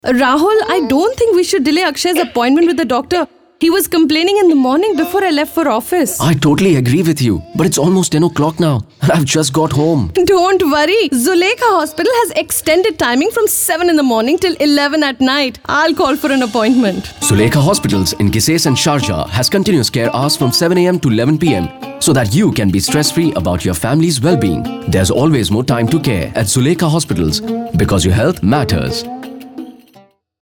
Rahul, I don't think we should delay Akshay's appointment with the doctor. He was complaining in the morning before I left for office. I totally agree with you, but it's almost 10 o'clock now and I've just got home. Don't worry. Zulekha Hospital has extended timing from 7 in the morning till 11 at night. I'll call for an appointment. Zulekha Hospitals in Gises and Sharjah has continuous care hours from 7 a.m. to 11 p.m. so that you can be stress-free about your family's well-being. There's always more time to care at Zulekha Hospitals because your health matters.